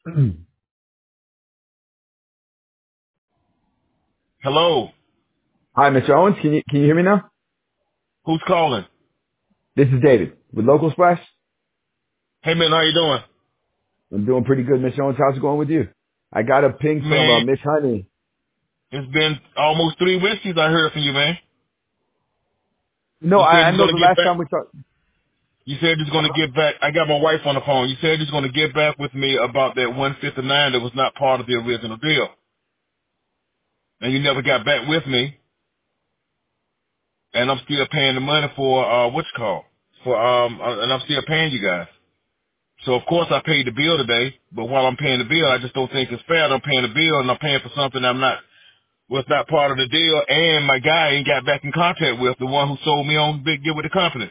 Hello. Hi, Mr. Owens. Can you hear me now? Who's calling? This is David with Local Splash. Hey man, how you doing? I'm doing pretty good, Mr. Owens. How's it going with you? I got a ping from Man, Miss Honey. it's been almost 3 weeks since I heard from you, man. No, You said I you're know gonna the get last back. time we talked. You said you're gonna get back. I got my wife on the phone. You said you're gonna get back with me about that 159 that was not part of the original deal, and you never got back with me. And I'm still paying the money for what's it called for and I'm still paying you guys. So of course I paid the bill today, but while I'm paying the bill, I just don't think it's fair that I'm paying the bill and I'm paying for something I'm not was not part of the deal, and my guy ain't got back in contact with the one who sold me on big deal with the company.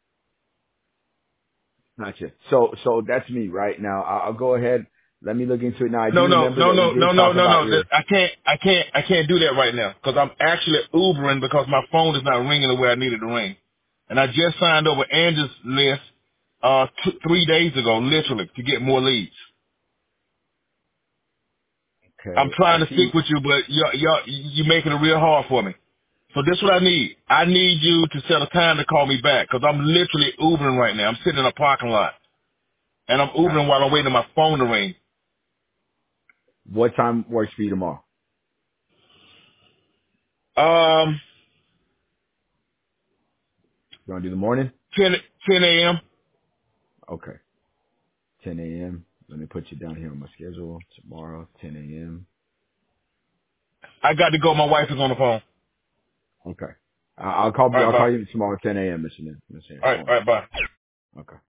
Gotcha. So that's me right now. I'll go ahead. Let me look into it now. I do No, no, remember no, that we no, no, did no, talk no, about no. your. I can't do that right now because I'm actually Ubering because my phone is not ringing the way I needed to ring. And I just signed over Andrew's list 3 days ago, literally, to get more leads. I'm Okay, trying I to stick see. with you, but you're making it real hard for me. So this is what I need. I need you to set a time to call me back because I'm literally Ubering right now. I'm sitting in a parking lot. And I'm Ubering Gotcha. while I'm waiting on my phone to ring. What time works for you tomorrow? Um, You want to do the morning? 10 a.m. Okay, 10 a.m. Let me put you down here on my schedule. Tomorrow, 10 a.m. I got to go. My wife is on the phone. Okay. I'll call. All right, I'll bye. call you tomorrow, 10 a.m. Mr. Harris. All Owens. right, bye. Okay.